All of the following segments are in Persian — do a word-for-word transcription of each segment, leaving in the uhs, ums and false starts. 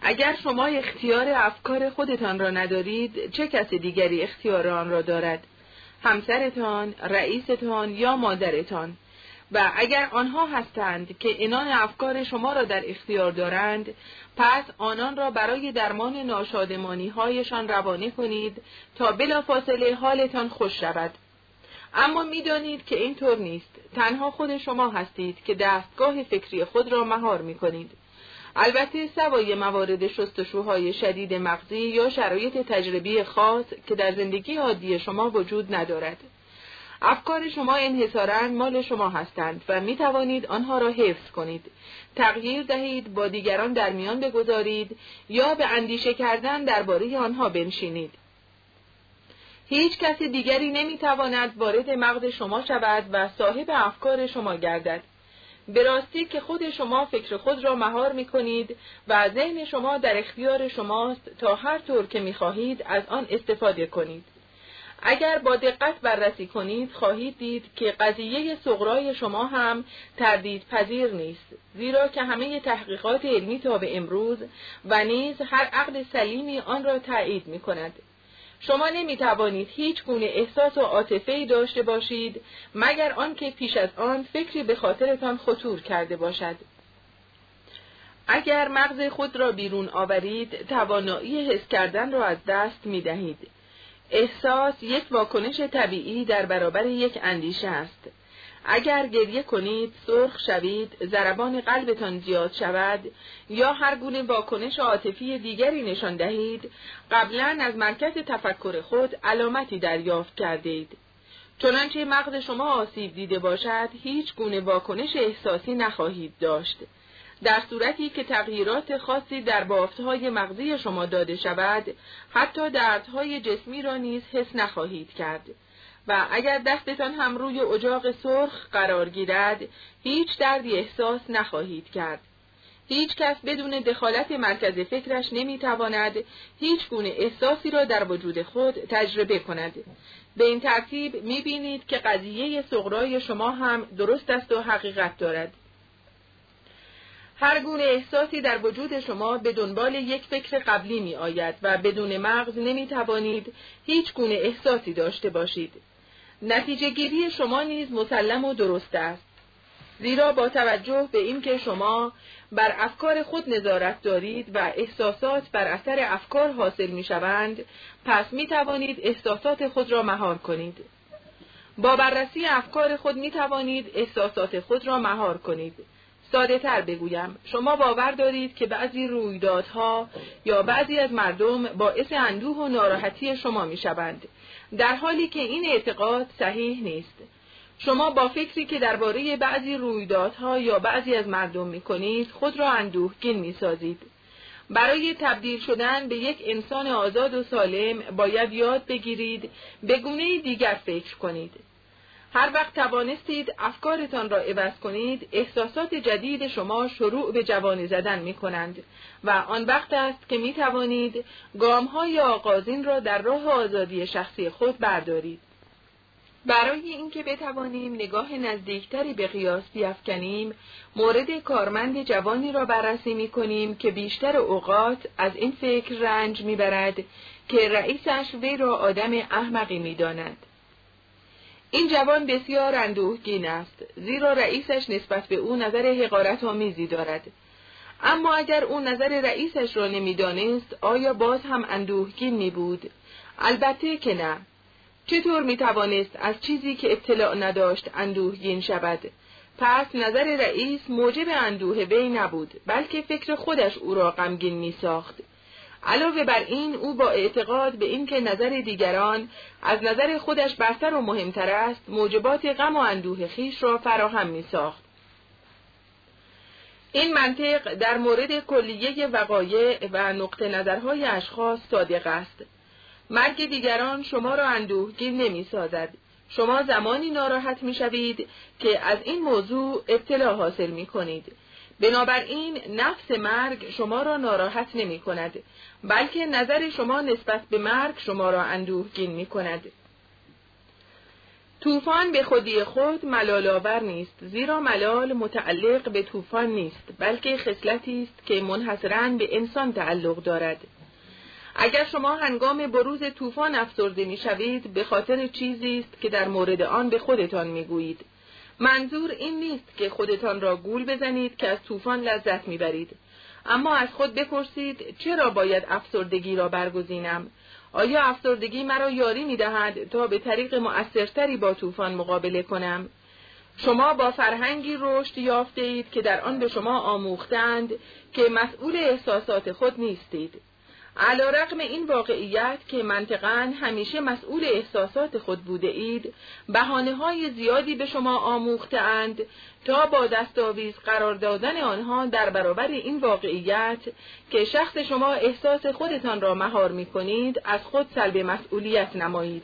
اگر شما اختیار افکار خودتان را ندارید، چه کس دیگری اختیار آن را دارد؟ همسرتان، رئیستان یا مادرتان. و اگر آنها هستند که عنان افکار شما را در اختیار دارند، پس آنان را برای درمان ناشادمانی هایشان روانه کنید تا بلافاصله حالتان خوش شود. اما می‌دانید که این طور نیست. تنها خود شما هستید که دستگاه فکری خود را مهار می‌کنید. البته سوای موارد شستشوهای شدید مغزی یا شرایط تجربی خاص که در زندگی عادی شما وجود ندارد. افکار شما انحصاراً مال شما هستند و می توانید آنها را حفظ کنید، تغییر دهید، با دیگران در میان بگذارید یا به اندیشه کردن درباره آنها بنشینید. هیچ کس دیگری نمی تواند وارد مغز شما شود و صاحب افکار شما گردد. به راستی که خود شما فکر خود را مهار می کنید و ذهن شما در اختیار شماست تا هر طور که می خواهید از آن استفاده کنید. اگر با دقت بررسی کنید خواهید دید که قضیه صغرای شما هم تردید پذیر نیست، زیرا که همه تحقیقات علمی تا به امروز و نیز هر عقل سلیمی آن را تایید می کند. شما نمی توانید هیچ گونه احساس و عاطفه‌ای داشته باشید مگر آنکه پیش از آن فکری به خاطرتان خطور کرده باشد. اگر مغز خود را بیرون آورید، توانایی حس کردن را از دست می دهید. احساس یک واکنش طبیعی در برابر یک اندیشه است. اگر گریه کنید، سرخ شوید، ضربان قلبتان زیاد شود یا هر گونه واکنش عاطفی دیگری نشان دهید، قبلا از مرکز تفکر خود علامتی دریافت کردید. چنانچه مغز شما آسیب دیده باشد، هیچ گونه واکنش احساسی نخواهید داشت. در صورتی که تغییرات خاصی در بافت‌های مغزی شما داده شود، حتی دردهای جسمی را نیز حس نخواهید کرد. و اگر دستتان هم روی اجاق سرخ قرار گیرد، هیچ دردی احساس نخواهید کرد. هیچ کس بدون دخالت مرکز فکرش نمیتواند هیچ گونه احساسی را در وجود خود تجربه کند. به این ترتیب میبینید که قضیه صغرای شما هم درست است و حقیقت دارد. هر گونه احساسی در وجود شما به دنبال یک فکر قبلی می آید و بدون مغز نمی توانید هیچ گونه احساسی داشته باشید. نتیجه گیری شما نیز مسلم و درست است. زیرا با توجه به اینکه شما بر افکار خود نظارت دارید و احساسات بر اثر افکار حاصل می شوند، پس می توانید احساسات خود را مهار کنید. با بررسی افکار خود می توانید احساسات خود را مهار کنید. ساده تر بگویم، شما باور دارید که بعضی رویدادها یا بعضی از مردم باعث اندوه و ناراحتی شما می شوند، در حالی که این اعتقاد صحیح نیست. شما با فکری که درباره بعضی رویدادها یا بعضی از مردم می کنید، خود را اندوهگین می سازید. برای تبدیل شدن به یک انسان آزاد و سالم باید یاد بگیرید به گونه دیگر فکر کنید. هر وقت توانستید افکارتان را عوض کنید، احساسات جدید شما شروع به جوانه زدن می کنند و آن وقت است که می توانید گام‌های آغازین را در راه آزادی شخصی خود بردارید. برای اینکه بتوانیم نگاه نزدیکتری به قیاس بیفکنیم، مورد کارمند جوانی را بررسی می کنیم که بیشتر اوقات از این فکر رنج می برد که رئیسش وی را آدم احمقی می داند. این جوان بسیار اندوهگین است، زیرا رئیسش نسبت به او نظر حقارت‌آمیزی دارد. اما اگر او نظر رئیسش را نمی‌دانست، آیا باز هم اندوهگین می‌بود؟ البته که نه. چطور می‌توانست از چیزی که اطلاع نداشت اندوهگین شود؟ پس نظر رئیس موجب اندوه وی نبود، بلکه فکر خودش او را غمگین می‌ساخت. علاوه بر این، او با اعتقاد به اینکه نظر دیگران از نظر خودش برتر و مهمتر است، موجبات غم و اندوه خیش را فراهم می‌ساخت. این منطق در مورد کلیه وقایع و نقطه نظرهای اشخاص صادق است. مرگ دیگران شما را اندوهگین نمی‌سازد. شما زمانی ناراحت می‌شوید که از این موضوع اطلاع حاصل می‌کنید. بنابراین نفس مرگ شما را ناراحت نمی کند، بلکه نظر شما نسبت به مرگ شما را اندوهگین می کند. طوفان به خودی خود ملال آور نیست، زیرا ملال متعلق به طوفان نیست، بلکه خصلتی است که منحصراً به انسان تعلق دارد. اگر شما هنگام بروز طوفان افسرده می‌شوید، به خاطر چیزی است که در مورد آن به خودتان می‌گویید. منظور این نیست که خودتان را گول بزنید که از طوفان لذت می‌برید، اما از خود بپرسید چرا باید افسردگی را برگزینم؟ آیا افسردگی مرا یاری می‌دهد تا به طریق مؤثرتری با طوفان مقابله کنم؟ شما با فرهنگی رشد یافته‌اید که در آن به شما آموختند که مسئول احساسات خود نیستید. علی‌رغم این واقعیت که منطقاً همیشه مسئول احساسات خود بوده اید، بهانه‌های زیادی به شما آموخته‌اند تا با دستاویز قرار دادن آنها در برابر این واقعیت که شخص شما احساس خودتان را مهار می‌کنید، از خود سلب مسئولیت نمایید.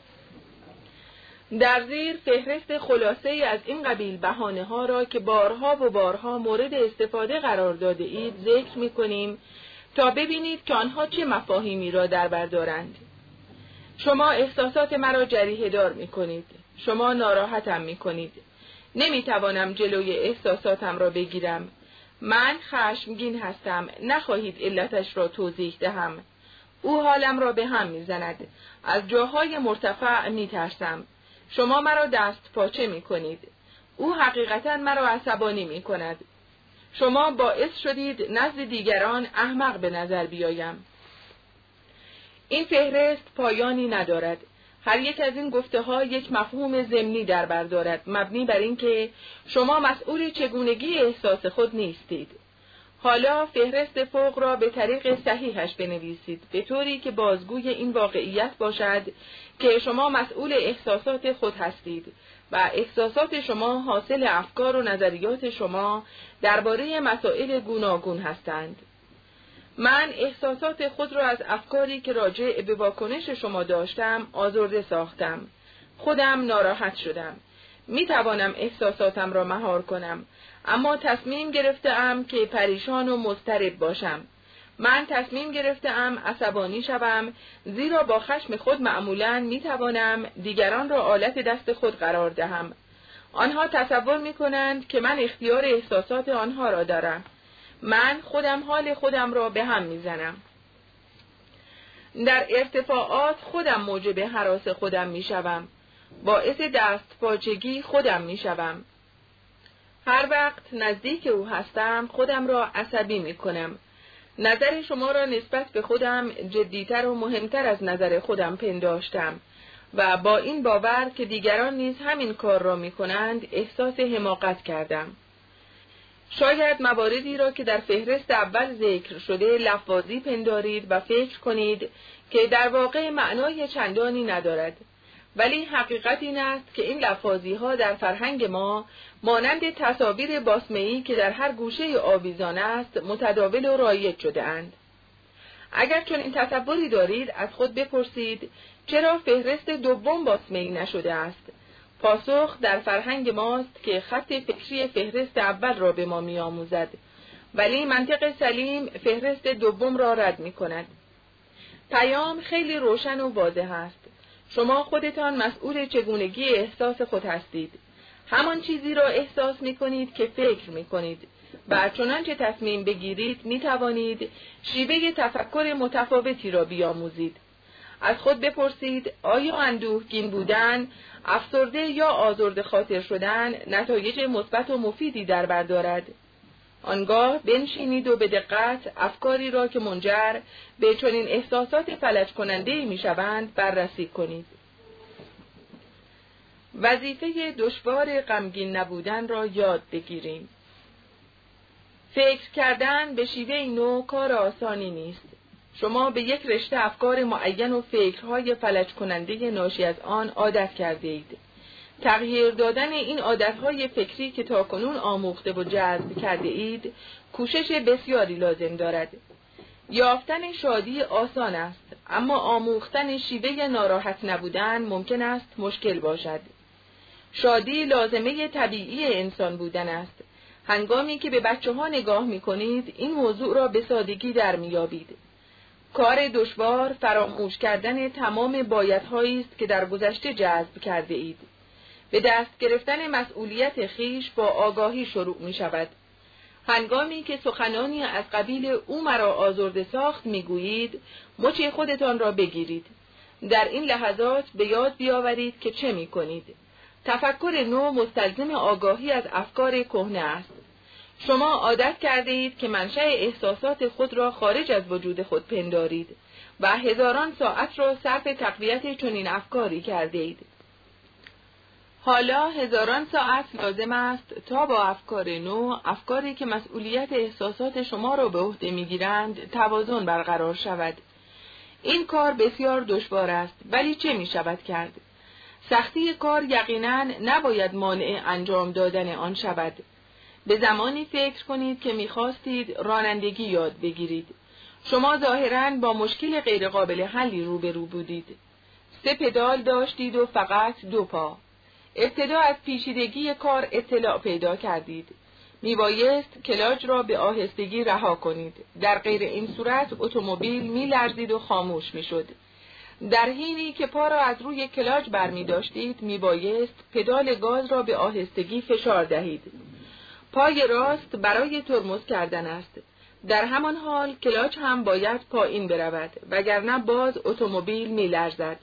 در زیر فهرست خلاصه‌ای از این قبیل بهانه‌ها را که بارها و بارها مورد استفاده قرار داده اید ذکر می‌کنیم تا ببینید که آنها چه مفاهیمی را در بر دارند. شما احساسات مرا جریحه دار می کنید. شما ناراحتم می کنید. نمی توانم جلوی احساساتم را بگیرم. من خشمگین هستم. نخواهید علتش را توضیح دهم. او حالم را به هم می زند. از جاهای مرتفع می ترسم. شما مرا دست پاچه می کنید. او حقیقتا مرا عصبانی می کند. شما باعث شدید نزد دیگران احمق به نظر بیایم. این فهرست پایانی ندارد. هر یک از این گفته ها یک مفهوم ضمنی در بر دارد، مبنی بر اینکه شما مسئول چگونگی احساس خود نیستید. حالا فهرست فوق را به طریق صحیحش بنویسید، به طوری که بازگوی این واقعیت باشد که شما مسئول احساسات خود هستید و احساسات شما حاصل افکار و نظریات شما درباره مسائل گوناگون هستند. من احساسات خود را از افکاری که راجع به واکنش شما داشتم آزرده ساختم. خودم ناراحت شدم. می توانم احساساتم را مهار کنم، اما تصمیم گرفتم که پریشان و مضطرب باشم. من تصمیم گرفتم عصبانی شوم، زیرا با خشم خود معمولاً می توانم دیگران را آلت دست خود قرار دهم. آنها تصور می کنند که من اختیار احساسات آنها را دارم. من خودم حال خودم را به هم می زنم. در ارتفاعات خودم موجب هراس خودم می شوم. باعث دست پاچگی خودم می شوم. هر وقت نزدیک او هستم خودم را عصبی می کنم. نظر شما را نسبت به خودم جدیتر و مهمتر از نظر خودم پنداشتم و با این باور که دیگران نیز همین کار را می کنند احساس حماقت کردم. شاید مواردی را که در فهرست اول ذکر شده لفاظی پندارید و فکر کنید که در واقع معنای چندانی ندارد، ولی حقیقت این است که این لفاظی ها در فرهنگ ما مانند تصاویر باسمه‌ای که در هر گوشه آویزان است متداول و رایج شده اند. اگر چون این تصوری دارید از خود بپرسید چرا فهرست دوم باسمه‌ای نشده است؟ پاسخ در فرهنگ ماست که خط فکری فهرست اول را به ما می آموزد، ولی منطق سلیم فهرست دوم را رد می کند. پیام خیلی روشن و واضح است. شما خودتان مسئول چگونگی احساس خود هستید. همان چیزی را احساس می کنید که فکر می کنید و چنانچه تصمیم بگیرید می توانید شیوه تفکر متفاوتی را بیاموزید. از خود بپرسید آیا اندوهگین بودن، افسرده یا آزرده خاطر شدن نتایج مثبت و مفیدی در بر دارد؟ آنگاه بنشینید و به دقت افکاری را که منجر به چنین احساسات فلج کننده می شوند بررسی کنید. وظیفه دشوار غمگین نبودن را یاد بگیریم. فکر کردن به شیوه نوع کار آسانی نیست. شما به یک رشته افکار معین و فکرهای فلج کننده ناشی از آن عادت کرده اید. تغییر دادن این عادتهای فکری که تاکنون آموخته و جذب کرده اید، کوشش بسیاری لازم دارد. یافتن شادی آسان است، اما آموختن شیوه ناراحت نبودن ممکن است مشکل باشد. شادی لازمه طبیعی انسان بودن است. هنگامی که به بچه ها نگاه می کنید، این موضوع را به سادگی در می یابید. کار دشوار فراموش کردن تمام بایدهایی است که در گذشته جذب کرده اید. به دست گرفتن مسئولیت خیش با آگاهی شروع می شود. هنگامی که سخنانی از قبیل او مرا آزرده ساخت میگویید، مچ خودتان را بگیرید. در این لحظات به یاد بیاورید که چه می کنید. تفکر نو مستلزم آگاهی از افکار کهنه است. شما عادت کرده اید که منشأ احساسات خود را خارج از وجود خود پندارید و هزاران ساعت را صرف تقویت چنین افکاری کرده اید. حالا هزاران ساعت لازم است تا با افکار نو، افکاری که مسئولیت احساسات شما را به عهده میگیرند، توازن برقرار شود. این کار بسیار دشوار است، ولی چه می شود کرد؟ سختی کار یقیناً نباید مانع انجام دادن آن شود. به زمانی فکر کنید که می‌خواستید رانندگی یاد بگیرید. شما ظاهراً با مشکل غیرقابل حلی روبرو بودید. سه پدال داشتید و فقط دو پا. ابتدا از پیچیدگی کار اطلاع پیدا کردید. میبایست کلاج را به آهستگی رها کنید. در غیر این صورت اتومبیل میلرزید و خاموش میشد. در حینی که پا را از روی کلاج برمی داشتید، میبایست پدال گاز را به آهستگی فشار دهید. پای راست برای ترمز کردن است. در همان حال کلاچ هم باید پایین برود، وگرنه باز اتومبیل میلرزد.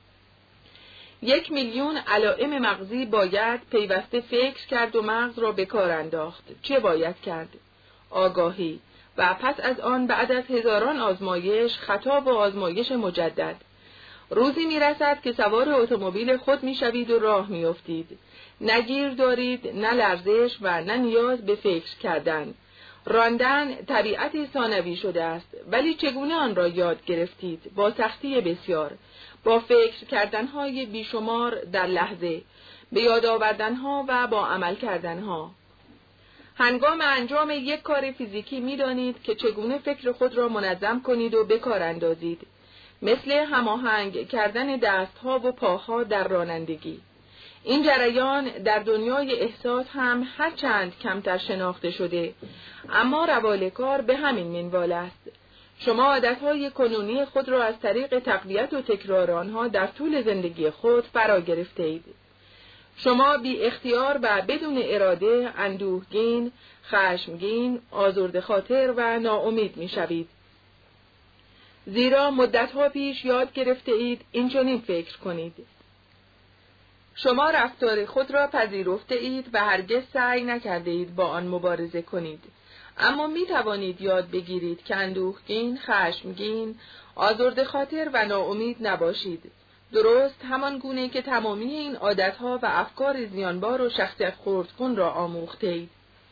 یک میلیون علائم مغزی باید پیوسته فکر کرد و مغز را به کار انداخت. چه باید کرد؟ آگاهی. و پس از آن بعد از هزاران آزمایش، خطا و آزمایش مجدد. روزی میرسد که سوار اتومبیل خود میشوید و راه میافتید. نه گیر دارید، نه لرزش و نه نیاز به فکر کردن. راندن طبیعتی ثانوی شده است، ولی چگونه آن را یاد گرفتید؟ با سختی بسیار، با فکر کردنهای بیشمار در لحظه، به یاد آوردنها و با عمل کردنها. هنگام انجام یک کار فیزیکی می‌دانید که چگونه فکر خود را منظم کنید و به کار اندازید، مثل هماهنگ کردن دستها و پاها در رانندگی. این جریان در دنیای احساس هم هرچند کمتر شناخته شده، اما روال کار به همین منوال است. شما عادتهای کنونی خود را از طریق تقویت و تکرار آنها در طول زندگی خود فرا گرفته اید. شما بی اختیار و بدون اراده اندوهگین، خشمگین، آزرده خاطر و ناامید می شوید. زیرا مدتها پیش یاد گرفته اید اینچنین فکر کنید. شما رفتار خود را پذیرفته اید و هرگز سعی نکرده اید با آن مبارزه کنید. اما می توانید یاد بگیرید که اندوهگین، خشمگین، آزرده خاطر و ناامید نباشید. درست همان گونه که تمامی این عادتها و افکار زیانبار و شخصیت خردکن را آموخته اید.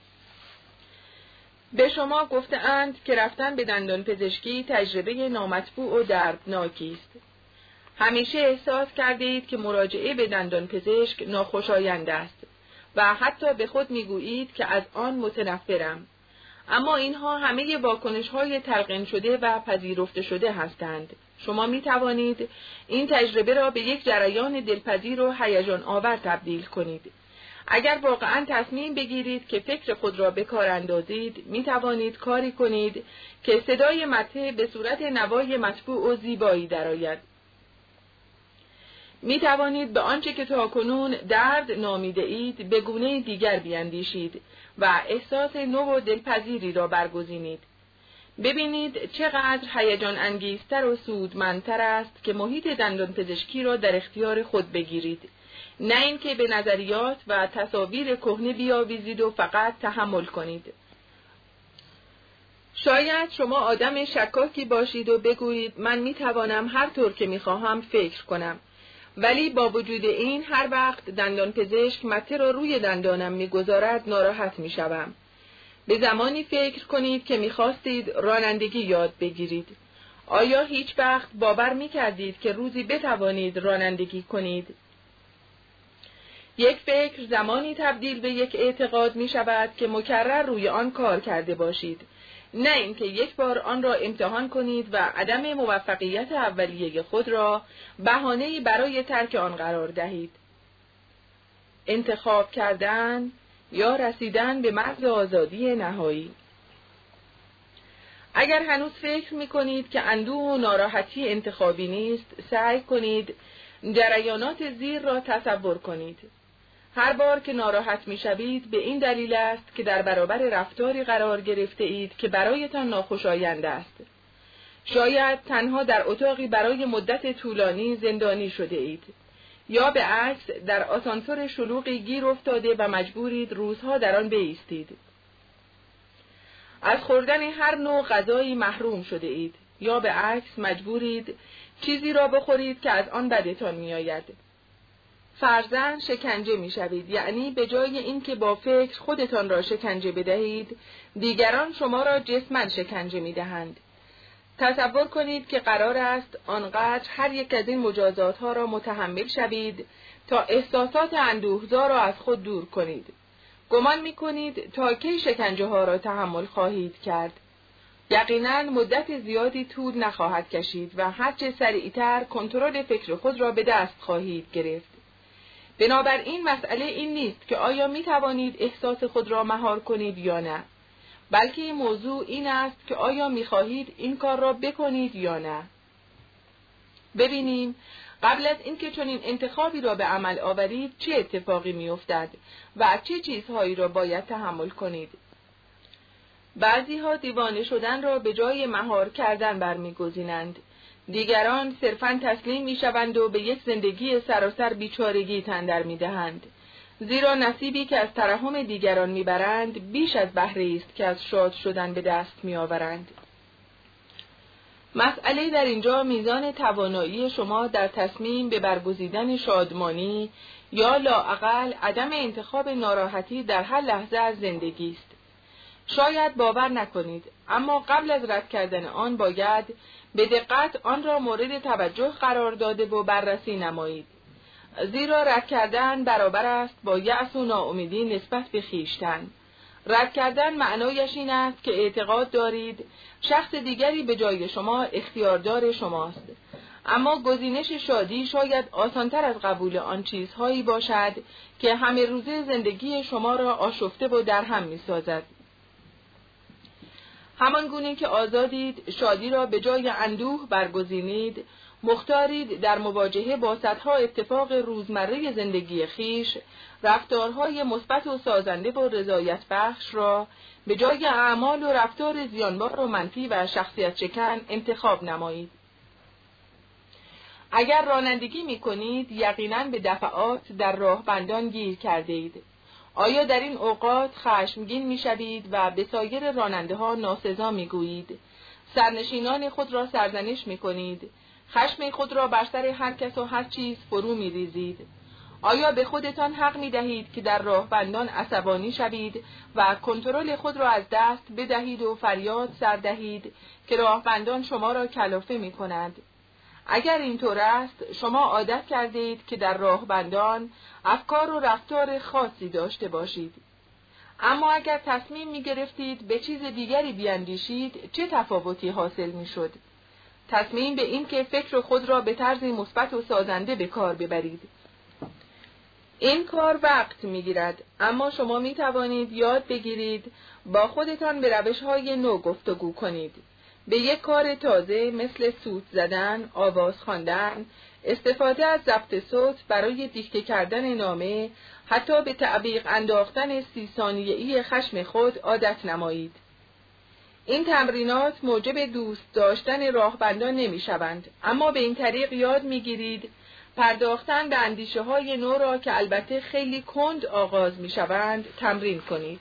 به شما گفته‌اند که رفتن به دندان پزشکی تجربه نامطبوع و دردناکی است. همیشه احساس کرده اید که مراجعه به دندان پزشک ناخوشایند است و حتی به خود میگویید که از آن متنفرم. اما اینها همه واکنش‌های تلقین شده و پذیرفته شده هستند. شما می توانید این تجربه را به یک جریان دلپذیر و هیجان آور تبدیل کنید. اگر واقعاً تصمیم بگیرید که فکر خود را به کار اندازید، می توانید کاری کنید که صدای مته به صورت نوای مطبوع و زیبایی درآید. می توانید به آنچه که تاکنون درد نامیده اید به گونه دیگر بیندیشید و احساس نو و دلپذیری را برگزینید. ببینید چقدر هیجان انگیزتر و سودمندتر است که محیط دندان پزشکی را در اختیار خود بگیرید، نه اینکه به نظریات و تصاویر کهنه بیاویزید و فقط تحمل کنید. شاید شما آدم شکاکی باشید و بگویید من می توانم هر طور که می خواهم فکر کنم، ولی با وجود این هر وقت دندان پزشک مته را روی دندانم می گذارد ناراحت می شوم. به زمانی فکر کنید که می خواستید رانندگی یاد بگیرید. آیا هیچ وقت باور می کردید که روزی بتوانید رانندگی کنید؟ یک فکر زمانی تبدیل به یک اعتقاد می شود که مکرر روی آن کار کرده باشید، نه اینکه یک بار آن را امتحان کنید و عدم موفقیت اولیه خود را بهانه‌ای برای ترک آن قرار دهید. انتخاب کردن یا رسیدن به مرز آزادی نهایی. اگر هنوز فکر می کنید که اندوه و ناراحتی انتخابی نیست، سعی کنید جریانات زیر را تصور کنید. هر بار که ناراحت می‌شوید به این دلیل است که در برابر رفتاری قرار گرفته اید که برایتان ناخوشایند است. شاید تنها در اتاقی برای مدت طولانی زندانی شده اید، یا به عکس در آسانسور شلوغی گیر افتاده و مجبورید روزها در آن بایستید. از خوردن هر نوع غذایی محروم شده اید، یا به عکس مجبورید چیزی را بخورید که از آن بدتان میآید. فرضاً شکنجه میشوید، یعنی به جای اینکه با فکر خودتان را شکنجه بدهید، دیگران شما را جسماً شکنجه میدهند. تصور کنید که قرار است آنقدر هر یک از این مجازات ها را متحمل شوید تا احساسات اندوهزا را از خود دور کنید. گمان می کنید تا کی شکنجه ها را تحمل خواهید کرد؟ یقیناً مدت زیادی طول نخواهد کشید و هرچه سریعتر کنترل فکر خود را به دست خواهید گرفت. بنابراین مسئله این نیست که آیا می توانید احساس خود را مهار کنید یا نه، بلکه این موضوع این است که آیا می خواهید این کار را بکنید یا نه. ببینیم قبل از اینکه چنین انتخابی را به عمل آورید چه اتفاقی می افتد و چه چیزهایی را باید تحمل کنید. بعضی ها دیوانه شدن را به جای مهار کردن برمیگزینند. دیگران صرفاً تسلیم می شوند و به یک زندگی سراسر بیچارگی تن در می دهند. زیرا نصیبی که از ترحم دیگران می برند بیش از بهره است که از شاد شدن به دست می آورند. مسئله در اینجا میزان توانایی شما در تصمیم به برگزیدن شادمانی یا لااقل عدم انتخاب ناراحتی در هر لحظه از زندگی است. شاید باور نکنید، اما قبل از رد کردن آن باید به دقت آن را مورد توجه قرار داده و بررسی نمایید. زیرا رد کردن برابر است با یأس و ناامیدی نسبت به خویشتن. رد کردن معنایش این است که اعتقاد دارید شخص دیگری به جای شما اختیاردار شماست، اما گزینش شادی شاید آسانتر از قبول آن چیزهایی باشد که همه روزه زندگی شما را آشفته و درهم می‌سازد. همان گونه که آزادید شادی را به جای اندوه برگزینید، مختارید در مواجهه با صدها اتفاق روزمره زندگی خیش رفتارهای مثبت و سازنده و رضایت بخش را به جای اعمال و رفتار زیانبار و منفی و شخصیت شکن انتخاب نمایید. اگر رانندگی می کنید یقیناً به دفعات در راهبندان گیر کرده اید. آیا در این اوقات خشمگین می شوید و به سایر راننده ها ناسزا می گویید؟ سرنشینان خود را سرزنش می کنید؟ خشم خود را بر سر هر کس و هر چیز فرو می ریزید؟ آیا به خودتان حق می دهید که در راهبندان عصبانی شوید و کنترل خود را از دست بدهید و فریاد سر دهید که راهبندان شما را کلافه می کند؟ اگر اینطور است شما عادت کردید که در راهبندان افکار و رفتار خاصی داشته باشید. اما اگر تصمیم می گرفتید به چیز دیگری بیاندیشید چه تفاوتی حاصل می شد؟ تصمیم به این که فکر خود را به طرز مثبت و سازنده به کار ببرید. این کار وقت می گیرد، اما شما می توانید یاد بگیرید با خودتان به روش‌های نو گفتگو کنید. به یک کار تازه مثل سوت زدن، آواز خواندن، استفاده از ضبط صوت برای دیکته کردن نامه، حتی به تعبیق انداختن سی ثانیه‌ای خشم خود عادت نمایید. این تمرینات موجب دوست داشتن راهبندان نمی شوند، اما به این طریق یاد می گیرید پرداختن به اندیشه های نو را که البته خیلی کند آغاز می شوند تمرین کنید.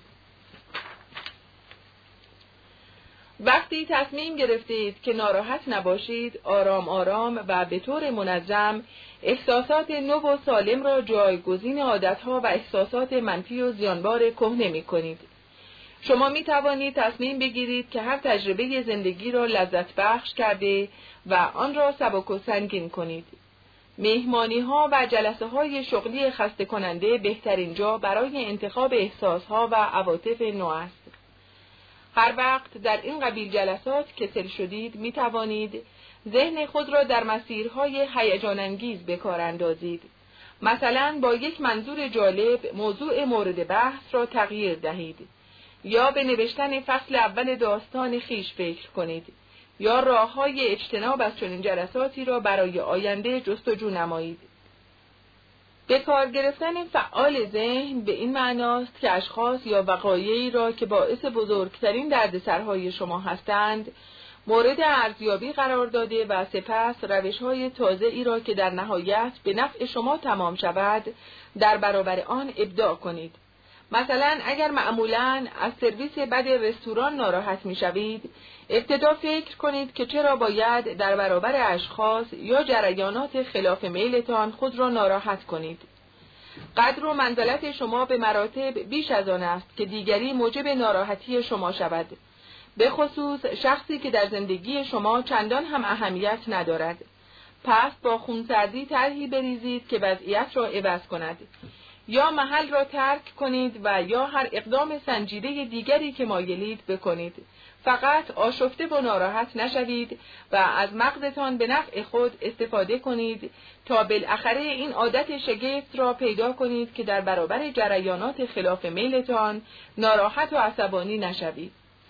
وقتی تصمیم گرفتید که ناراحت نباشید، آرام آرام و به طور منظم احساسات نو و سالم را جایگزین عادتها و احساسات منفی و زیانبار کهنه می کنید. شما می توانید تصمیم بگیرید که هر تجربه زندگی را لذت بخش کرده و آن را سبک و سنگین کنید. مهمانی ها و جلسه های شغلی خسته کننده بهترین جا برای انتخاب احساس ها و عواطف نو است. هر وقت در این قبیل جلسات کسل شدید می توانید ذهن خود را در مسیرهای هیجان انگیز به کار اندازید. مثلا با یک منظور جالب موضوع مورد بحث را تغییر دهید، یا به نوشتن فصل اول داستان خیش فکر کنید، یا راه‌های اجتناب از چنین جلساتی را برای آینده جستجو نمایید. به کار گرفتن فعال ذهن به این معناست که اشخاص یا وقایعی را که باعث بزرگترین دردسرهای شما هستند مورد ارزیابی قرار داده و سپس روش‌های تازه‌ای را که در نهایت به نفع شما تمام شود در برابر آن ابداع کنید. مثلا اگر معمولاً از سرویس بد رستوران ناراحت می‌شوید، ابتدا فکر کنید که چرا باید در برابر اشخاص یا جریانات خلاف میلتان خود را ناراحت کنید. قدر و منزلت شما به مراتب بیش از آن است که دیگری موجب ناراحتی شما شود، به خصوص شخصی که در زندگی شما چندان هم اهمیت ندارد. پس با خونسردی طرحی بریزید که وضعیت را عوض کند. یا محل را ترک کنید و یا هر اقدام سنجیده دیگری که مایلید بکنید. فقط آشفته و ناراحت نشوید و از مغزتان به نفع خود استفاده کنید تا بالاخره این عادت شگفت را پیدا کنید که در برابر جریانات خلاف میلتان ناراحت و عصبانی نشوید.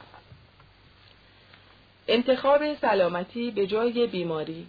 انتخاب سلامتی به جای بیماری.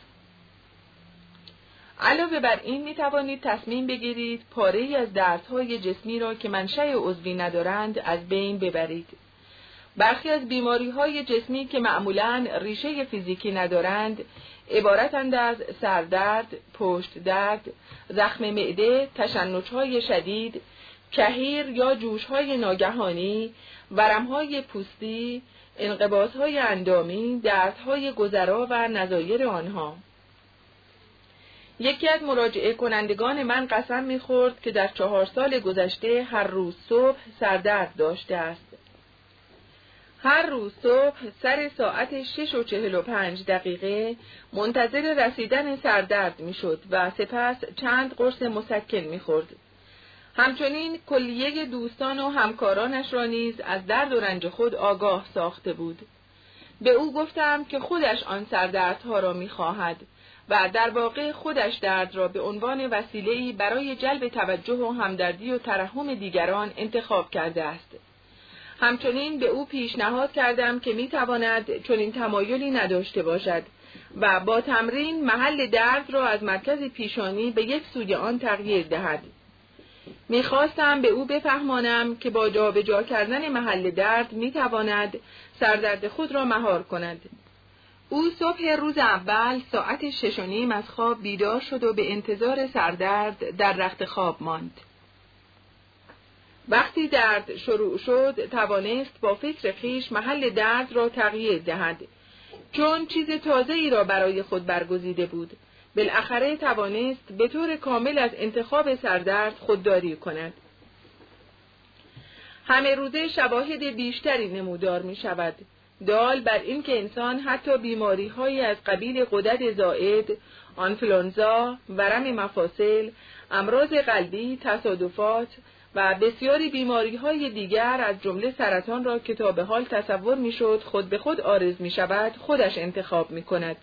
علاوه بر این می توانید تصمیم بگیرید پاره‌ای از دردهای جسمی را که منشأ عضوی ندارند از بین ببرید. برخی از بیماری‌های جسمی که معمولاً ریشه فیزیکی ندارند عبارتند از سردرد، پشت درد، زخم معده، تشنج‌های شدید، کهیر یا جوش‌های ناگهانی، ورم‌های پوستی، انقباض‌های اندامی، دردهای گذرا و نظایر آنها. یکی از مراجعه کنندگان من قسم می‌خورد که در چهار سال گذشته هر روز صبح سردرد داشته است. هر روز صبح سر ساعت شش و چهل و پنج دقیقه منتظر رسیدن سردرد می‌شد و سپس چند قرص مسکن می‌خورد. همچنین کلیه دوستان و همکارانش را نیز از درد و رنج خود آگاه ساخته بود. به او گفتم که خودش آن سردردها را می‌خواهد و در واقع خودش درد را به عنوان وسیله‌ای برای جلب توجه و همدردی و ترحم دیگران انتخاب کرده است. همچنین به او پیشنهاد کردم که می‌تواند چنین تمایلی نداشته باشد و با تمرین محل درد را از مرکز پیشانی به یک سوی آن تغییر دهد. می‌خواستم به او بفهمانم که با جابجا کردن محل درد می‌تواند سردرد خود را مهار کند. او صبح روز اول ساعت شش و نیم از خواب بیدار شد و به انتظار سردرد در رخت خواب ماند. وقتی درد شروع شد توانست با فکر خویش محل درد را تغییر دهد، چون چیز تازه‌ای را برای خود برگزیده بود. بالاخره توانست به طور کامل از انتخاب سردرد خودداری کند. همه روزه شواهد بیشتری نمودار می شود. دال بر این که انسان حتی بیماری‌هایی از قبیل غدد زائد، آنفلانزا، ورم مفاصل، امراض قلبی، تصادفات و بسیاری بیماری‌های دیگر از جمله سرطان را که تا به حال تصور می‌شد خود به خود عارض می‌شود خودش انتخاب می‌کند.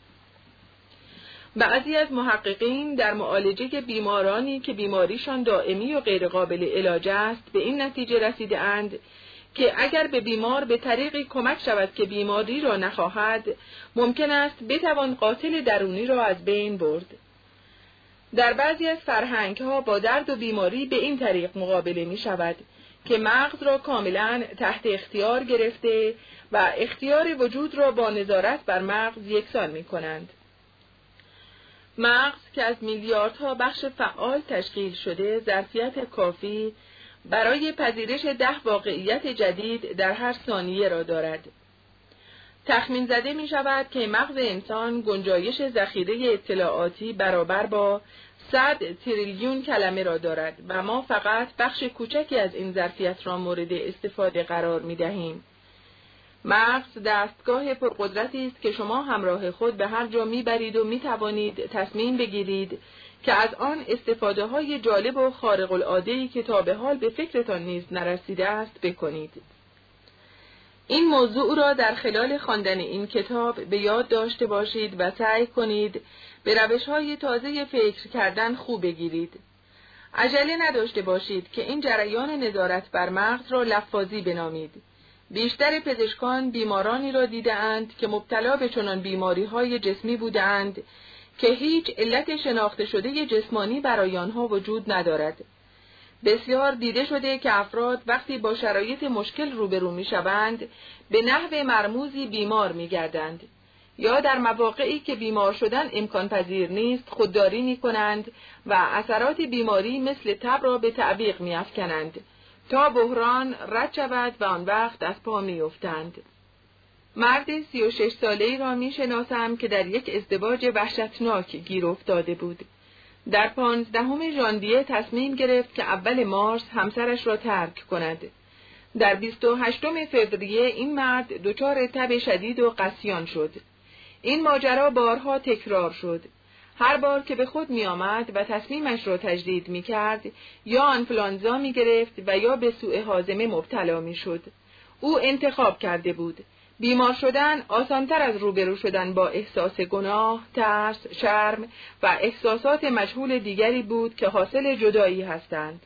بعضی از محققین در معالجه بیمارانی که بیماریشان دائمی و غیر قابل علاج است به این نتیجه رسیده‌اند که اگر به بیمار به طریقی کمک شود که بیماری را نخواهد، ممکن است بتوان قاتل درونی را از بین برد. در بعضی از فرهنگ‌ها با درد و بیماری به این طریق مقابله می شود که مغز را کاملاً تحت اختیار گرفته و اختیار وجود را با نظارت بر مغز یکسان می کنند. مغز که از میلیاردها بخش فعال تشکیل شده ظرفیت کافی برای پذیرش ده واقعیت جدید در هر ثانیه را دارد. تخمین زده می شود که مغز انسان گنجایش ذخیره اطلاعاتی برابر با صد تریلیون کلمه را دارد و ما فقط بخش کوچکی از این ظرفیت را مورد استفاده قرار می دهیم. مغز دستگاه پرقدرتی است که شما همراه خود به هر جا می برید و می توانید تصمیم بگیرید که از آن استفاده های جالب و خارق العاده‌ای که تا به حال به فکرتان نیز نرسیده است بکنید. این موضوع را در خلال خواندن این کتاب به یاد داشته باشید و سعی کنید به روش‌های تازه فکر کردن خوب بگیرید. عجله نداشته باشید که این جریان نظارت بر مغز را لفاظی بنامید. بیشتر پزشکان بیمارانی را دیده‌اند که مبتلا به چنان بیماری‌های جسمی بودند که هیچ علت شناخته شده جسمانی برای آنها وجود ندارد. بسیار دیده شده که افراد وقتی با شرایط مشکل روبرو می‌شوند به نحو مرموزی بیمار می‌گردند، یا در مواقعی که بیمار شدن امکان پذیر نیست خودداری می‌کنند و اثرات بیماری مثل تب را به تعویق می‌افکنند تا بحران رد شود و آن وقت از پا می‌افتند. مرد سی و شش ساله‌ای را می‌شناسم که در یک ازدواج وحشتناک گیر افتاده بود. در پانزدهم ژانویه تصمیم گرفت که اول مارس همسرش را ترک کند. در بیست و هشتم فوریه این مرد دچار تب شدید و غثیان شد. این ماجرا بارها تکرار شد. هر بار که به خود می آمد و تصمیمش را تجدید می کرد، یا آنفلانزا می گرفت و یا به سوء هاضمه مبتلا می شد. او انتخاب کرده بود بیمار شدن آسانتر از روبرو شدن با احساس گناه، ترس، شرم و احساسات مجهول دیگری بود که حاصل جدایی هستند.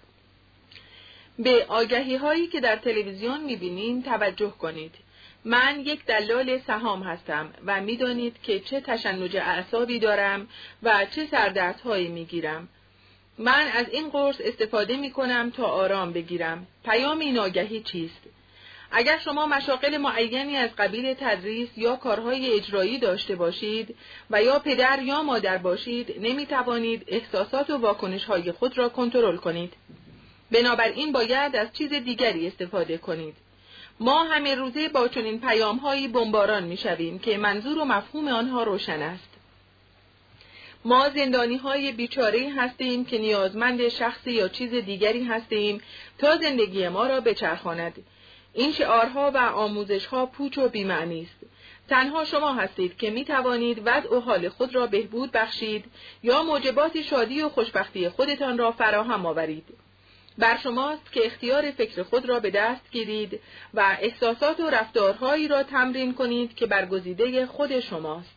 به آگهی هایی که در تلویزیون می‌بینید توجه کنید. من یک دلال سهام هستم و می‌دانید که چه تشنج اعصابی دارم و چه سردردهایی می‌گیرم. من از این قرص استفاده می‌کنم تا آرام بگیرم. پیام این آگهی چیست؟ اگر شما مشاغل معینی از قبیل تدریس یا کارهای اجرایی داشته باشید و یا پدر یا مادر باشید، نمی‌توانید احساسات و واکنش‌های خود را کنترل کنید. بنابراین باید از چیز دیگری استفاده کنید. ما همه روزه با چنین پیام‌هایی بمباران می‌شویم که منظور و مفهوم آنها روشن است. ما زندانی‌های بیچاره‌ای هستیم که نیازمند شخص یا چیز دیگری هستیم تا زندگی ما را بچرخاند. این شعارها و آموزش‌ها پوچ و بی‌معنی است. تنها شما هستید که می توانید وضع و حال خود را بهبود بخشید یا موجبات شادی و خوشبختی خودتان را فراهم آورید. بر شماست که اختیار فکر خود را به دست گیرید و احساسات و رفتارهایی را تمرین کنید که برگزیده خود شماست.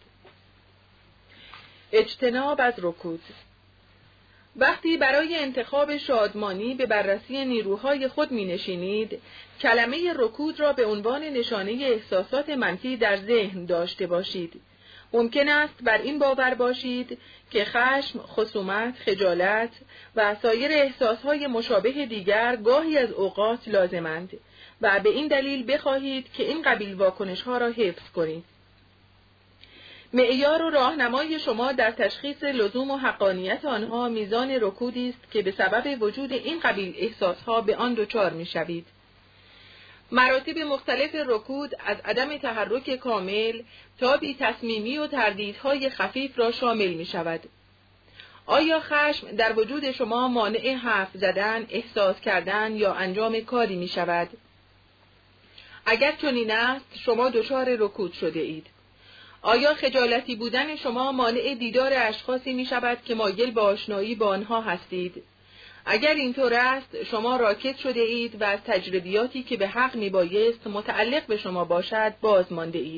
اجتناب از رکود. وقتی برای انتخاب شادمانی به بررسی نیروهای خود می نشینید، کلمه رکود را به عنوان نشانه احساسات منفی در ذهن داشته باشید. ممکن است بر این باور باشید که خشم، خصومت، خجالت و سایر احساسهای مشابه دیگر گاهی از اوقات لازمند و به این دلیل بخواهید که این قبیل واکنش‌ها را حفظ کنید. معیار و راهنمای شما در تشخیص لزوم و حقانیت آنها میزان رکودی است که به سبب وجود این قبیل احساسها به آن دچار می‌شوید. مراتب مختلف رکود از عدم تحرک کامل تا بی تصمیمی و تردیدهای خفیف را شامل می شود. آیا خشم در وجود شما مانع حرف زدن، احساس کردن یا انجام کاری می شود؟ اگر چنین است، شما دچار رکود شده اید. آیا خجالتی بودن شما مانع دیدار اشخاصی می شود که مایل به آشنایی با آنها هستید؟ اگر اینطور است، شما راکد شده اید و از تجربیاتی که به حق می بایست متعلق به شما باشد باز مانده اید.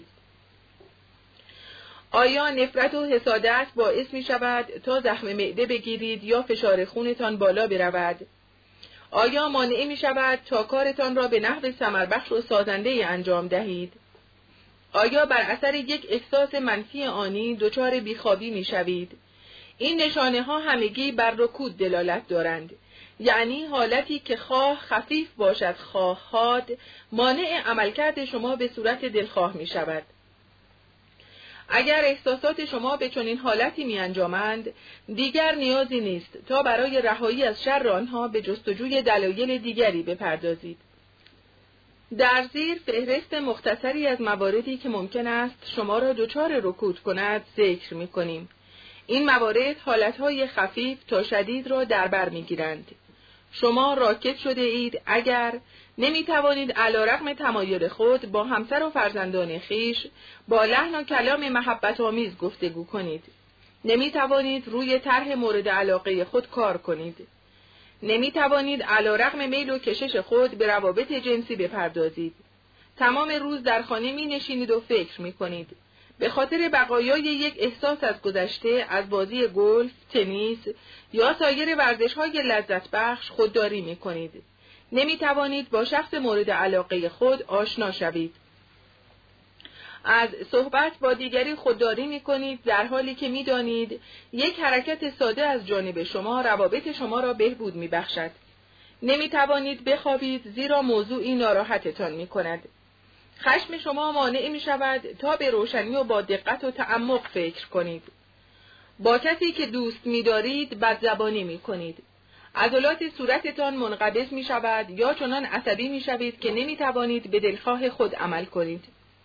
آیا نفرت و حسادت باعث می شود تا زخم معده بگیرید یا فشار خونتان بالا برود؟ آیا مانع می شود تا کارتان را به نحو ثمربخش و سازنده انجام دهید؟ آیا بر اثر یک احساس منفی آنی دچار بیخوابی می شوید؟ این نشانه ها همگی بر رکود دلالت دارند، یعنی حالتی که خواه خفیف باشد خواه حاد مانع عملکرد شما به صورت دلخواه می شود. اگر احساسات شما به چنین حالتی می انجامند، دیگر نیازی نیست تا برای رهایی از شر آنها به جستجوی دلایل دیگری بپردازید. در زیر فهرست مختصری از مواردی که ممکن است شما را دچار رکود کند ذکر می کنیم. این موارد حالتهای خفیف تا شدید را در بر می گیرند. شما راکد شده اید اگر نمی توانید علیرغم تمایل خود با همسر و فرزندان خیش با لحن و کلام محبت آمیز گفتگو کنید. نمی توانید روی طرح مورد علاقه خود کار کنید. نمی توانید علیرغم میل و کشش خود به روابط جنسی بپردازید. تمام روز در خانه می نشینید و فکر می کنید. به خاطر بقایای یک احساس از گذشته، از بازی گلف، تنیس یا سایر ورزش‌های لذت بخش خودداری می کنید. نمی توانید با شخص مورد علاقه خود آشنا شوید. از صحبت با دیگری خودداری می کنید در حالی که می دانید یک حرکت ساده از جانب شما روابط شما را بهبود می بخشد. نمی توانید بخوابید زیرا موضوعی ناراحتتان می کند. خشم شما مانع می شود تا به روشنی و با دقت و تعمق فکر کنید. با کسی که دوست می دارید بدزبانی می کنید. عضلات صورتتان منقبض می شود یا چنان عصبی می شوید که نمی توانید به دلخواه خود عمل کنید.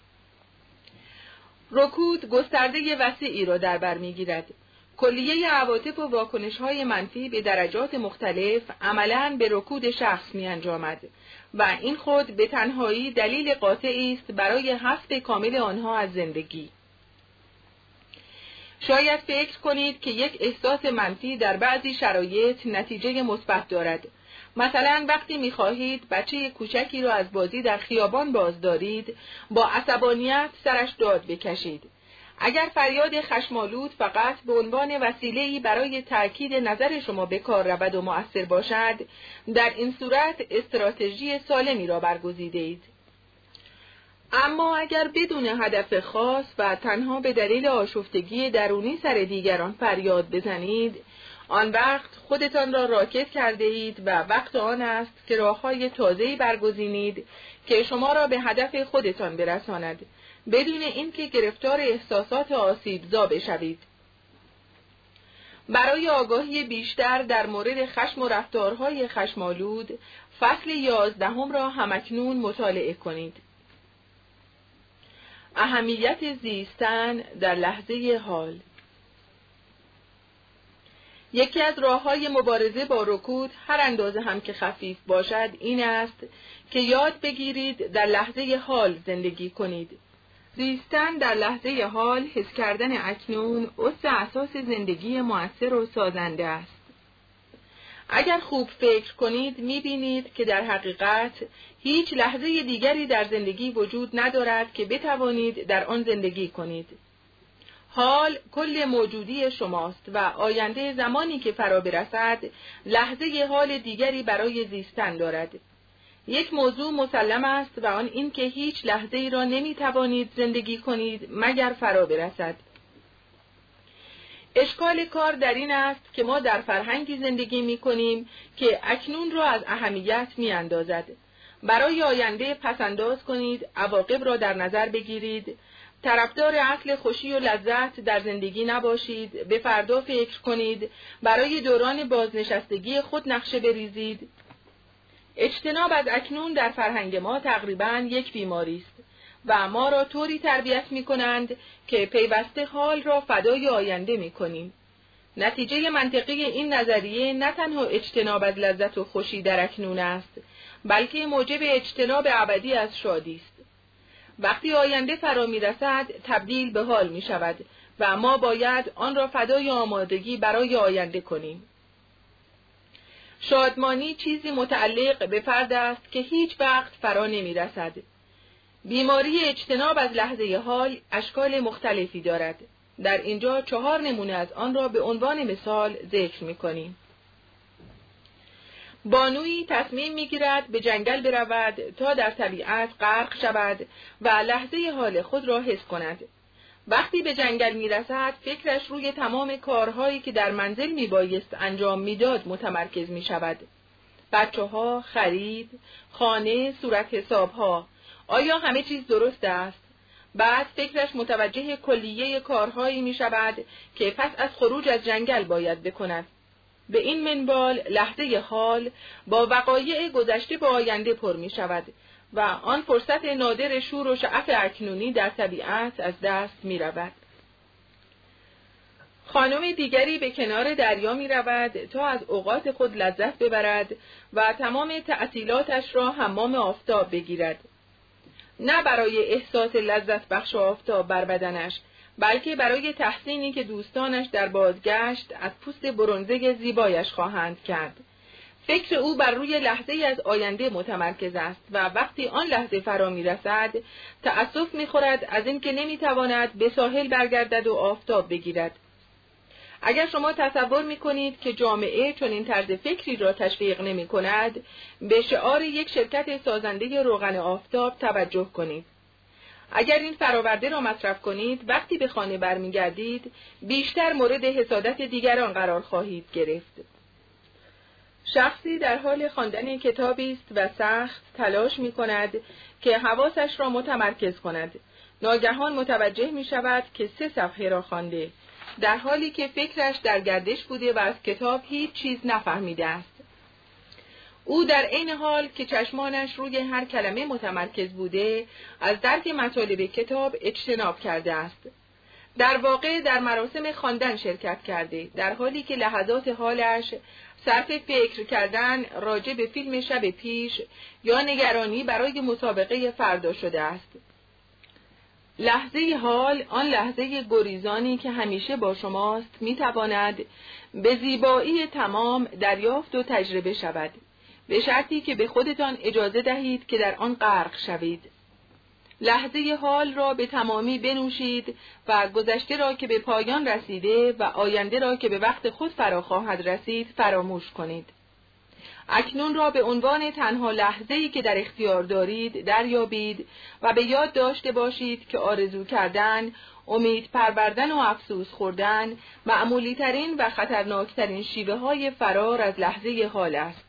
رکود گسترده وسیعی را در بر می گیرد. کلیه عواطف و واکنش‌های منفی به درجات مختلف عملاً به رکود شخص می انجامد و این خود به تنهایی دلیل قاطعی است برای حذف کامل آنها از زندگی. شاید فکر کنید که یک احساس منفی در بعضی شرایط نتیجه مثبت دارد. مثلا وقتی می‌خواهید بچه کوچکی را از بازی در خیابان بازدارید، با عصبانیت سرش داد بکشید. اگر فریاد خشم‌آلود فقط به عنوان وسیله‌ای برای تأکید نظر شما به کار رود و مؤثر باشد، در این صورت استراتژی سالمی را برگزیدید. اما اگر بدون هدف خاص و تنها به دلیل آشفتگی درونی سر دیگران فریاد بزنید، آن وقت خودتان را راکد کرده اید و وقت آن است که راه‌های تازه‌ای برگزینید که شما را به هدف خودتان برساند، بدون اینکه گرفتار احساسات آسیبزا بشوید. برای آگاهی بیشتر در مورد خشم و رفتارهای خشم‌آلود، فصل یازدهم را همکنون مطالعه کنید. اهمیت زیستن در لحظه حال. یکی از راه‌های مبارزه با رکود، هر اندازه هم که خفیف باشد، این است که یاد بگیرید در لحظه حال زندگی کنید. زیستن در لحظه حال، حس کردن اکنون، اصل اساس زندگی مؤثر و سازنده است. اگر خوب فکر کنید می‌بینید که در حقیقت هیچ لحظه دیگری در زندگی وجود ندارد که بتوانید در آن زندگی کنید. حال کل موجودی شماست و آینده زمانی که فرا برسد لحظه حال دیگری برای زیستن دارد. یک موضوع مسلم است و آن این که هیچ لحظه ای را نمی توانید زندگی کنید مگر فرا برسد. اشکال کار در این است که ما در فرهنگی زندگی می کنیم که اکنون را از اهمیت می اندازد. برای آینده پسنداز کنید، عواقب را در نظر بگیرید، طرفدار اصل خوشی و لذت در زندگی نباشید، به فردا فکر کنید، برای دوران بازنشستگی خود نقشه بریزید. اجتناب از اکنون در فرهنگ ما تقریباً یک بیماری است و ما را طوری تربیت می کنند که پیوسته حال را فدای آینده می کنیم. نتیجه منطقی این نظریه نه تنها اجتناب از لذت و خوشی در اکنون است، بلکه موجب اجتناب ابدی از شادی است. وقتی آینده فرا می رسد، تبدیل به حال می شود و ما باید آن را فدای آمادگی برای آینده کنیم. شادمانی چیزی متعلق به فرد است که هیچ وقت فرا نمی رسد. بیماری اجتناب از لحظه حال اشکال مختلفی دارد. در اینجا چهار نمونه از آن را به عنوان مثال ذکر می کنیم. بانویی تصمیم می گیرد به جنگل برود تا در طبیعت غرق شود و لحظه حال خود را حس کند. وقتی به جنگل می رسد، فکرش روی تمام کارهایی که در منزل می بایست انجام می داد متمرکز می شود. بچه ها، خرید، خانه، صورت حساب ها. آیا همه چیز درست است؟ بعد فکرش متوجه کلیه کارهایی می شود که پس از خروج از جنگل باید بکند. به این منوال لحظه حال با وقایع گذشته به آینده پر می شود و آن فرصت نادر شور و شعف اکنونی در طبیعت از دست می رود. خانم دیگری به کنار دریا می رود تا از اوقات خود لذت ببرد و تمام تعطیلاتش را حمام آفتاب بگیرد. نه برای احساس لذت بخش آفتاب بر بدنش، بلکه برای تحسینی که دوستانش در بازگشت از پوست برنزه زیبایش خواهند کرد. فکر او بر روی لحظه از آینده متمرکز است و وقتی آن لحظه فرا می رسد، تأسف می خورد از اینکه نمی تواند به ساحل برگردد و آفتاب بگیرد. اگر شما تصور می کنید که جامعه چون این طرز فکری را تشویق نمی کند، به شعار یک شرکت سازنده روغن آفتاب توجه کنید. اگر این فراورده را مصرف کنید، وقتی به خانه برمیگردید بیشتر مورد حسادت دیگران قرار خواهید گرفت. شخصی در حال خواندن کتابی است و سخت تلاش می کند که حواسش را متمرکز کند. ناگهان متوجه می شود که سه صفحه را خوانده، در حالی که فکرش در گردش بوده و از کتاب هیچ چیز نفهمیده است. او در عین حال که چشمانش روی هر کلمه متمرکز بوده، از درک مطالب کتاب اجتناب کرده است. در واقع در مراسم خواندن شرکت کرده، در حالی که لحظات حالش صرف فکر کردن راجع به فیلم شب پیش یا نگرانی برای مسابقه فردا شده است. لحظه حال، آن لحظه گریزانی که همیشه با شماست، میتواند به زیبایی تمام دریافت و تجربه شود، به شرطی که به خودتان اجازه دهید که در آن غرق شوید. لحظه حال را به تمامی بنوشید و گذشته را که به پایان رسیده و آینده را که به وقت خود فرا خواهد رسید فراموش کنید. اکنون را به عنوان تنها لحظه‌ای که در اختیار دارید دریابید و به یاد داشته باشید که آرزو کردن، امید پروردن و افسوس خوردن معمولی ترین و خطرناکترین شیوه های فرار از لحظه حال است.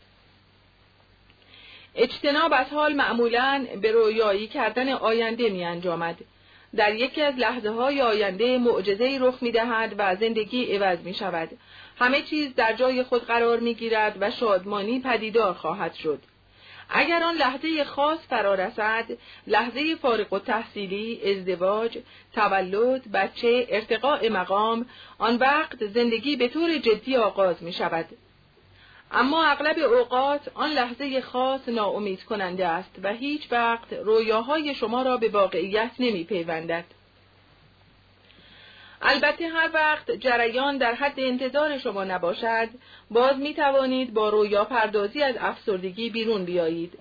اجتناب از حال معمولاً به رویایی کردن آینده می انجامد. در یکی از لحظه های آینده معجزه‌ای رخ می دهد و زندگی عوض می شود. همه چیز در جای خود قرار می گیرد و شادمانی پدیدار خواهد شد. اگر آن لحظه خاص فرا رسد، لحظه فارغ التحصیلی، ازدواج، تولد، بچه، ارتقاء مقام، آن وقت زندگی به طور جدی آغاز می شود. اما اغلب اوقات آن لحظه خاص ناامید کننده است و هیچ وقت رویاهای شما را به واقعیت نمی پیوندد. البته هر وقت جریان در حد انتظار شما نباشد، باز می توانید با رویا پردازی از افسردگی بیرون بیایید.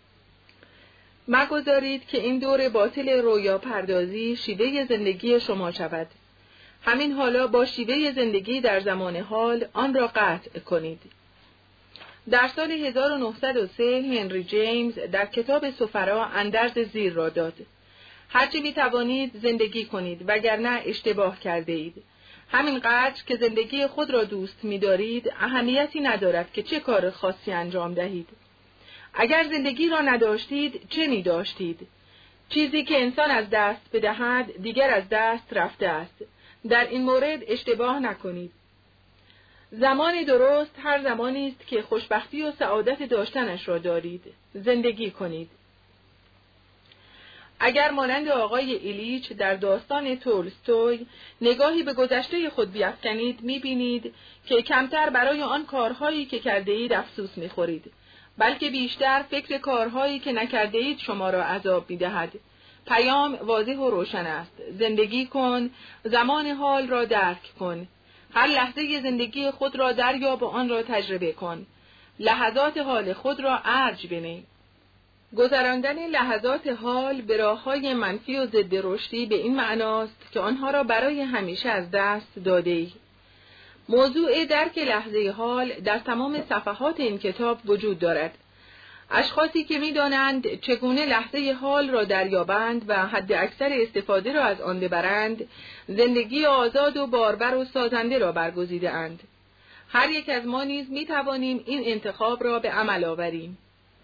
مگذارید که این دور باطل رویا پردازی شیوه زندگی شما شود. همین حالا با شیوه زندگی در زمان حال آن را قطع کنید. در سال هزار و نهصد و سه هنری جیمز در کتاب سفرا اندرز زیر را داد: هرچی می توانید زندگی کنید وگرنه اشتباه کرده اید. همینقدر که زندگی خود را دوست می دارید اهمیتی ندارد که چه کار خاصی انجام دهید. اگر زندگی را نداشتید چه می داشتید؟ چیزی که انسان از دست بدهد دیگر از دست رفته است. در این مورد اشتباه نکنید. زمان درست هر زمانی است که خوشبختی و سعادت داشتنش را دارید. زندگی کنید. اگر مانند آقای ایلیچ در داستان تولستوی نگاهی به گذشته خود بیفکنید، می‌بینید که کمتر برای آن کارهایی که کرده اید افسوس می‌خورید، بلکه بیشتر فکر کارهایی که نکرده اید شما را عذاب می‌دهد. پیام واضح و روشن است: زندگی کن، زمان حال را درک کن. هر لحظه زندگی خود را دریاب و آن را تجربه کن. لحظات حال خود را ارج بنه. گذراندن لحظات حال به راه‌های منفی و ضد رشدی به این معناست که آنها را برای همیشه از دست داده‌ای. موضوع درک لحظه حال در تمام صفحات این کتاب وجود دارد. اشخاصی که می‌دانند چگونه لحظه حال را دریابند و حد اکثر استفاده را از آن ببرند، زندگی آزاد و بارور و سازنده را برگزیده‌اند. هر یک از ما نیز می‌توانیم این انتخاب را به عمل آوریم.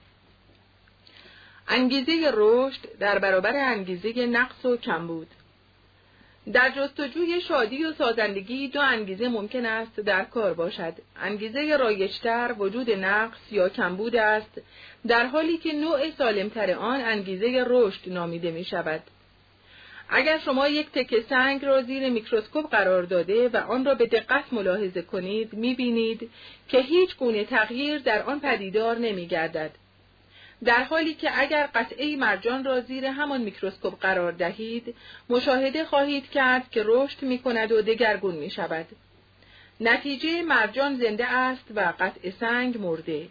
انگیزه رشد در برابر انگیزه نقص و کمبود. در جستجوی شادی و سازندگی دو انگیزه ممکن است در کار باشد. انگیزه رایج‌تر وجود نقص یا کمبود است، در حالی که نوع سالمتر آن انگیزه رشد نامیده می شود. اگر شما یک تکه سنگ را زیر میکروسکوپ قرار داده و آن را به دقت ملاحظه کنید، می بینید که هیچ گونه تغییر در آن پدیدار نمی گردد. در حالی که اگر قطعه مرجان را زیر همان میکروسکوپ قرار دهید، مشاهده خواهید کرد که رشد می کند و دگرگون می شود. نتیجه مرجان زنده است و قطعه سنگ مرده.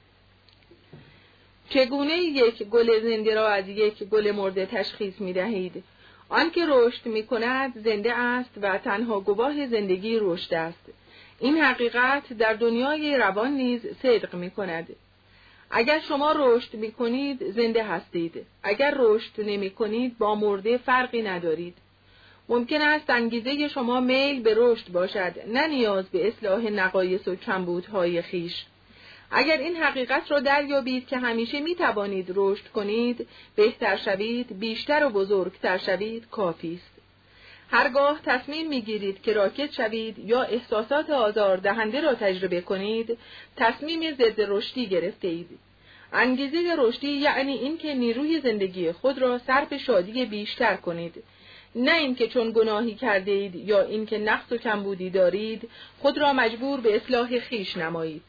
چگونه یک گل زنده را از یک گل مرده تشخیص می دهید؟ آنکه رشد می کند زنده است و تنها گواه زندگی رشد است. این حقیقت در دنیای روان نیز صدق می کند. اگر شما رشد می کنید زنده هستید، اگر رشد نمی کنید با مرده فرقی ندارید. ممکن است انگیزه شما میل به رشد باشد، نه نیاز به اصلاح نقایص و کمبودهای خیش. اگر این حقیقت را دریابید که همیشه می توانید رشد کنید، بهتر شوید، بیشتر و بزرگتر شوید، کافی است. هرگاه تصمیم میگیرید که راکت شوید یا احساسات آزار دهنده را تجربه کنید، تصمیم ضد رشدی گرفته اید. انگیزه رشدی یعنی اینکه نیروی زندگی خود را صرف شادی بیشتر کنید، نه اینکه چون گناهی کرده اید یا اینکه نقص و کمبودی دارید خود را مجبور به اصلاح خیش نمایید.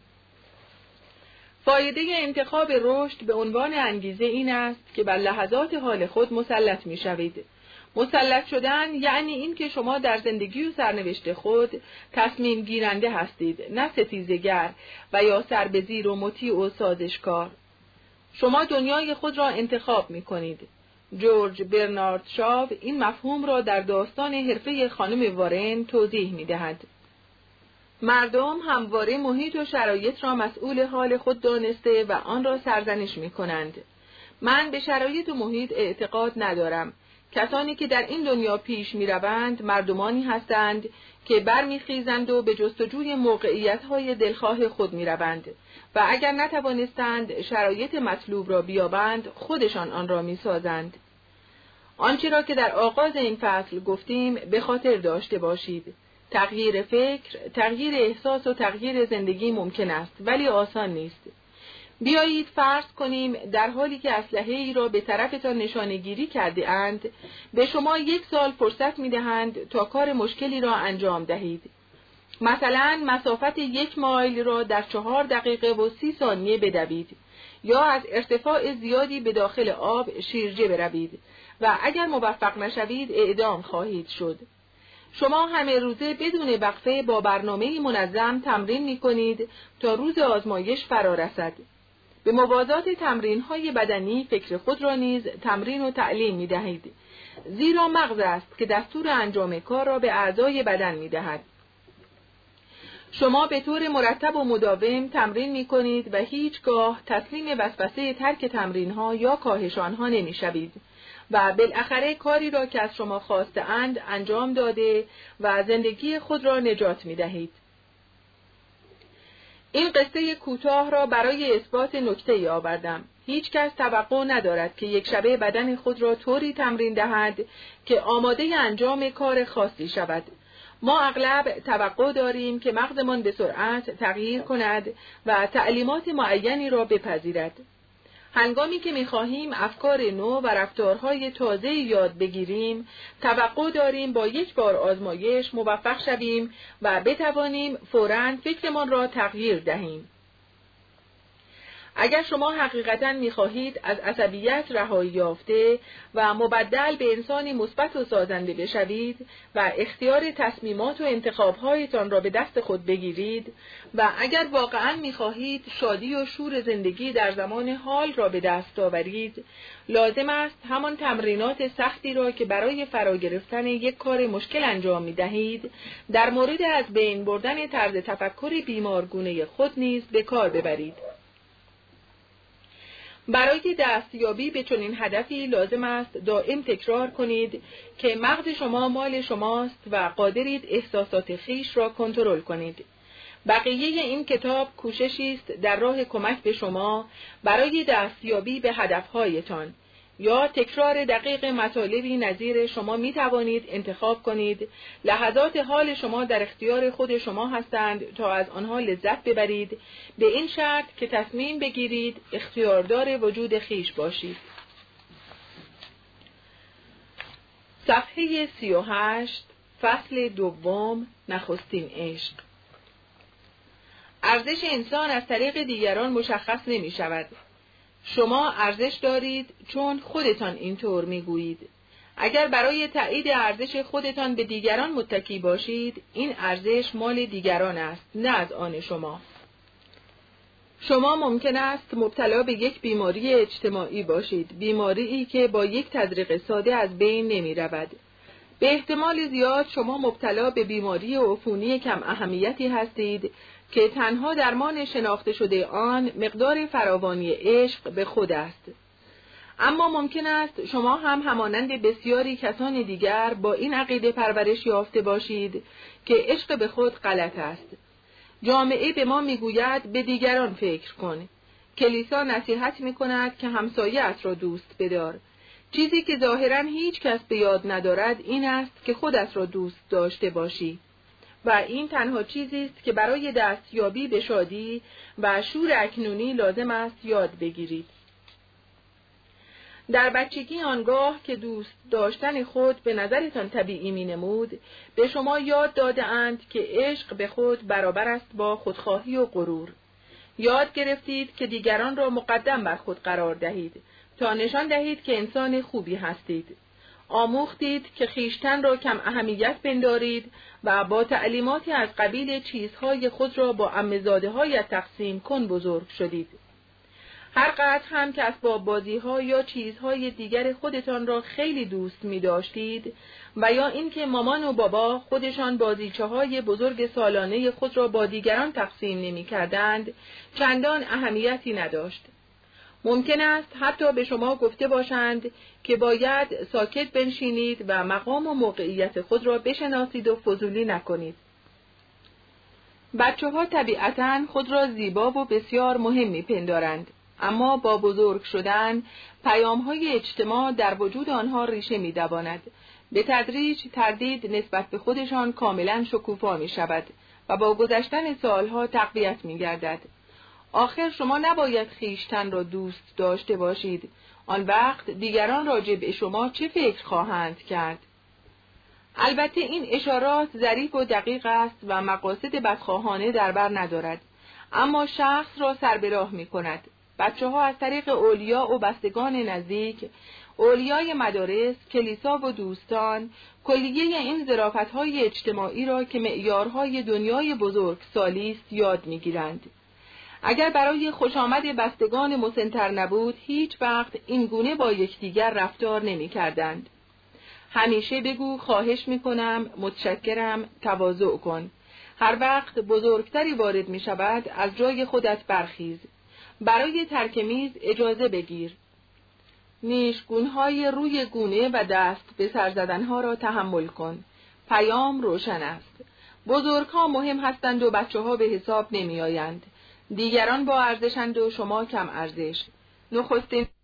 فایده انتخاب رشد به عنوان انگیزه این است که بر لحظات حال خود مسلط می شوید. مسلط شدن یعنی این که شما در زندگی و سرنوشت خود تصمیم گیرنده هستید، نه ستیزگر و یا سربزیر و مطیع و سازشکار. شما دنیای خود را انتخاب می کنید. جورج برنارد شاو این مفهوم را در داستان حرفه خانم وارن توضیح می دهد. مردم همواره محیط و شرایط را مسئول حال خود دانسته و آن را سرزنش می کنند. من به شرایط و محیط اعتقاد ندارم. کسانی که در این دنیا پیش می روند مردمانی هستند که برمیخیزند و به جستجوی موقعیت‌های دلخواه خود می روند و اگر نتوانستند شرایط مطلوب را بیابند خودشان آن را می سازند. آنچه را که در آغاز این فصل گفتیم به خاطر داشته باشید. تغییر فکر، تغییر احساس و تغییر زندگی ممکن است ولی آسان نیست. بیایید فرض کنیم در حالی که اسلحه ای را به طرفتان نشانه‌گیری کرده اند، به شما یک سال فرصت می دهند تا کار مشکلی را انجام دهید. مثلا مسافت یک مایل را در چهار دقیقه و سی ثانیه بدوید یا از ارتفاع زیادی به داخل آب شیرجه بروید و اگر موفق نشوید اعدام خواهید شد. شما همه روزه بدون وقفه با برنامه منظم تمرین می کنید تا روز آزمایش فرا رسد. به موازات تمرین‌های بدنی فکر خود را نیز تمرین و تعلیم می دهید، زیرا مغز است که دستور انجام کار را به اعضای بدن می دهد. شما به طور مرتب و مداوم تمرین می کنید و هیچگاه تسلیم وسوسه ترک تمرین‌ها یا کاهش آنها نمی شوید و بالاخره کاری را که از شما خواسته‌اند انجام داده و زندگی خود را نجات می دهید. این قصه کوتاه را برای اثبات نکته‌ای آوردم. هیچ کس توقع ندارد که یک شبه بدن خود را طوری تمرین دهد که آماده انجام کار خاصی شود. ما اغلب توقع داریم که مغزمان به سرعت تغییر کند و تعلیمات معینی را بپذیرد. هنگامی که می‌خواهیم افکار نو و رفتارهای تازه یاد بگیریم، توقع داریم با یک بار آزمایش موفق شویم و بتوانیم فوراً فکرمان را تغییر دهیم. اگر شما حقیقتاً می‌خواهید از عصبیت رهایی یافته و مبدل به انسانی مثبت و سازنده بشوید و اختیار تصمیمات و انتخاب‌هایتان را به دست خود بگیرید و اگر واقعاً می‌خواهید شادی و شور زندگی در زمان حال را به دست آورید، لازم است همان تمرینات سختی را که برای فرا گرفتن یک کار مشکل انجام می‌دهید، در مورد از بین بردن طرز تفکر بیمارگونه خود نیز به کار ببرید. برای دستیابی به چنین هدفی لازم است دائم تکرار کنید که مغز شما مال شماست و قادرید احساسات خیش را کنترل کنید. بقیه این کتاب کوششی است در راه کمک به شما برای دستیابی به هدفهایتان. یا تکرار دقیق مطالبی نظیر شما می توانید انتخاب کنید. لحظات حال شما در اختیار خود شما هستند تا از آنها لذت ببرید، به این شرط که تصمیم بگیرید اختیاردار وجود خیش باشید. صفحه سی و هشت، فصل دوم، نخستین عشق. ارزش انسان از طریق دیگران مشخص نمی شود. شما ارزش دارید چون خودتان اینطور میگویید. اگر برای تایید ارزش خودتان به دیگران متکی باشید، این ارزش مال دیگران است، نه از آن شما. شما ممکن است مبتلا به یک بیماری اجتماعی باشید، بیماری‌ای که با یک تزریق ساده از بین نمی رود. به احتمال زیاد شما مبتلا به بیماری عفونی کم اهمیتی هستید که تنها درمان شناخته شده آن مقدار فراوانی عشق به خود است. اما ممکن است شما هم همانند بسیاری کسان دیگر با این عقیده پرورش یافته باشید که عشق به خود غلط است. جامعه به ما میگوید به دیگران فکر کن. کلیسا نصیحت میکند که همسایه‌ات را دوست بدار. چیزی که ظاهراً هیچ کس به یاد ندارد این است که خودت را دوست داشته باشی. و این تنها چیزی است که برای دستیابی به شادی و شور اکنونی لازم است یاد بگیرید. در بچگی آنگاه که دوست داشتن خود به نظرتان طبیعی می نمود، به شما یاد داده اند که عشق به خود برابر است با خودخواهی و غرور. یاد گرفتید که دیگران را مقدم بر خود قرار دهید تا نشان دهید که انسان خوبی هستید. آموختید که خویشتن را کم اهمیت پندارید و با تعلیماتی از قبیل چیزهای خود را با عمه‌زاده‌هایت تقسیم کن بزرگ شدید. هر قدر هم که اسباب بازی‌ها یا چیزهای دیگر خودتان را خیلی دوست می داشتید و یا اینکه مامان و بابا خودشان بازیچه‌های بزرگ سالانه خود را با دیگران تقسیم نمی‌کردند، چندان اهمیتی نداشت. ممکن است حتی به شما گفته باشند که باید ساکت بنشینید و مقام و موقعیت خود را بشناسید و فضولی نکنید. بچه‌ها طبیعتاً خود را زیبا و بسیار مهم می‌پندارند، اما با بزرگ شدن پیام‌های اجتماع در وجود آنها ریشه می‌دواند. به تدریج تردید نسبت به خودشان کاملاً شکوفا می‌شود و با گذشتن سالها تقویت می‌گردد. آخر شما نباید خویشتن را دوست داشته باشید. آن وقت دیگران راجع به شما چه فکر خواهند کرد؟ البته این اشارات ظریف و دقیق است و مقاصد بدخواهانه در بر ندارد، اما شخص را سر به راه می کند. بچه ها از طریق اولیا و بستگان نزدیک، اولیای مدارس، کلیسا و دوستان، کلیه این ظرافت‌های اجتماعی را که معیارهای دنیای بزرگ سالی است یاد می گیرند. اگر برای خوش آمد بستگان مسن‌تر نبود، هیچ وقت این گونه با یکدیگر رفتار نمی کردند. همیشه بگو خواهش می کنم، متشکرم، تواضع کن. هر وقت بزرگتری وارد می شود از جای خودت برخیز. برای ترک میز اجازه بگیر. نیشگونهای روی گونه و دست به سر زدنها را تحمل کن. پیام روشن است. بزرگها مهم هستند و بچه ها به حساب نمی آیند. دیگران با ارزشند و شما کم ارزش. نخستین